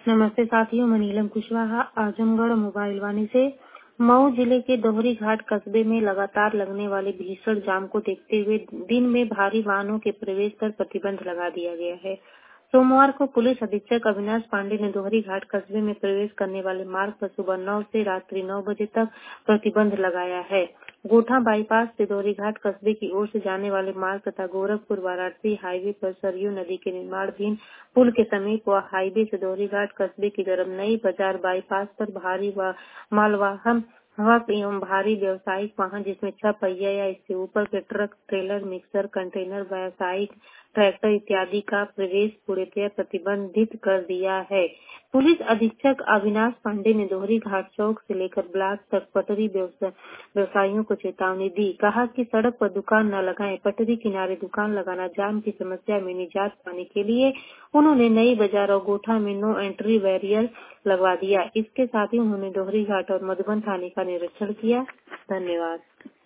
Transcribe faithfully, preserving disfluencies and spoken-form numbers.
नमस्ते साथियों, मैं नीलम कुशवाहा आजमगढ़ मोबाइल वाणी से। मऊ जिले के दोहरी घाट कस्बे में लगातार लगने वाले भीषण जाम को देखते हुए दिन में भारी वाहनों के प्रवेश पर प्रतिबंध लगा दिया गया है। सोमवार को पुलिस अधीक्षक अविनाश पांडे ने दोहरी घाट कस्बे में प्रवेश करने वाले मार्ग पर सुबह नौ से रात्रि नौ बजे तक प्रतिबंध लगाया है। गोठा बाईपास से दोहरी घाट कस्बे की ओर से जाने वाले मार्ग तथा गोरखपुर वाराणसी हाईवे पर सरयू नदी के निर्माणाधीन पुल के समीप व हाईवे से दोहरी घाट कस्बे की तरफ नई बाजार बाईपास पर भारी व मालवाहन ट्रक एवं भारी व्यवसायिक वाहन जिसमें छह पहिया या इससे ऊपर के ट्रक, ट्रेलर, मिक्सर, कंटेनर, व्यावसायिक ट्रैक्टर इत्यादि का प्रवेश पूर्णतः प्रतिबंधित कर दिया है। पुलिस अधीक्षक अविनाश पांडे ने दोहरी घाट चौक से लेकर ब्लॉक तक पटरी व्यवसायियों को चेतावनी दी। कहा कि सड़क पर दुकान न लगाएं, पटरी किनारे दुकान लगाना जाम की समस्या में निजात पाने के लिए उन्होंने नई बाजार और गोठा में नो एंट्री बैरियर लगवा दिया। इसके साथ ही उन्होंने दोहरी घाट और मधुबन थाने का निरीक्षण किया। धन्यवाद।